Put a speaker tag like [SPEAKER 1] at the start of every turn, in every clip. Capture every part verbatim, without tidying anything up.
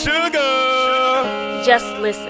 [SPEAKER 1] Sugar.
[SPEAKER 2] Just listen.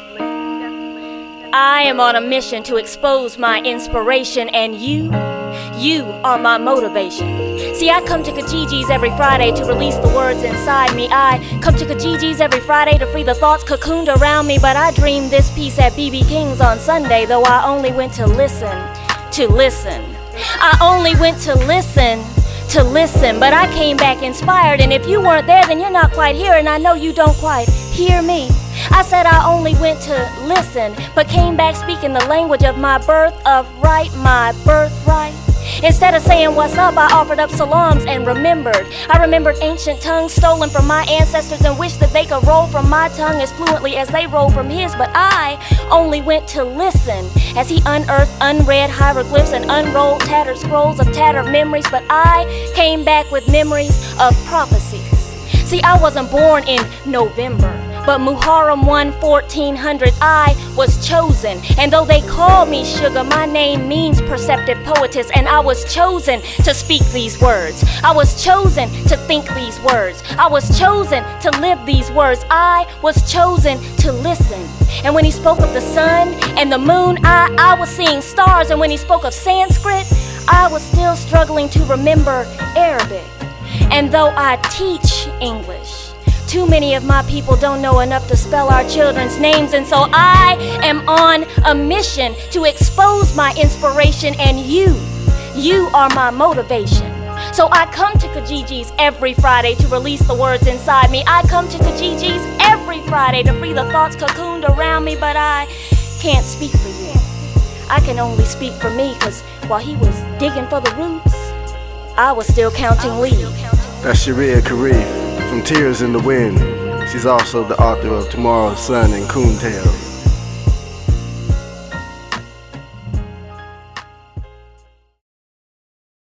[SPEAKER 2] I am on a mission to expose my inspiration, and you, you are my motivation. See, I come to Kijiji's every Friday to release the words inside me. I come to Kijiji's every Friday to free the thoughts cocooned around me. But I dreamed this piece at B B King's on Sunday, though I only went to listen, to listen. I only went to listen, to listen. But I came back inspired, and if you weren't there, then you're not quite here, and I know you don't quite hear me. I said I only went to listen, but came back speaking the language of my birth of right, my birthright. Instead of saying what's up, I offered up salams and remembered. I remembered ancient tongues stolen from my ancestors and wished that they could roll from my tongue as fluently as they roll from his. But I only went to listen as he unearthed unread hieroglyphs and unrolled tattered scrolls of tattered memories. But I came back with memories of prophecies. See, I wasn't born in November, but Muharram one, fourteen hundred, I was chosen. And though they call me Sugar, my name means perceptive poetess. And I was chosen to speak these words. I was chosen to think these words. I was chosen to live these words. I was chosen to listen. And when he spoke of the sun and the moon, I, I was seeing stars. And when he spoke of Sanskrit, I was still struggling to remember Arabic. And though I teach English, too many of my people don't know enough to spell our children's names. And so I am on a mission to expose my inspiration, and you, you are my motivation. So I come to Kijiji's every Friday to release the words inside me. I come to Kijiji's every Friday to free the thoughts cocooned around me. But I can't speak for you. I can only speak for me, cause while he was digging for the roots, I was still counting leaves.
[SPEAKER 3] That's Sharia Karif from Tears in the Wind. She's also the author of Tomorrow's Sun and Coon Tales.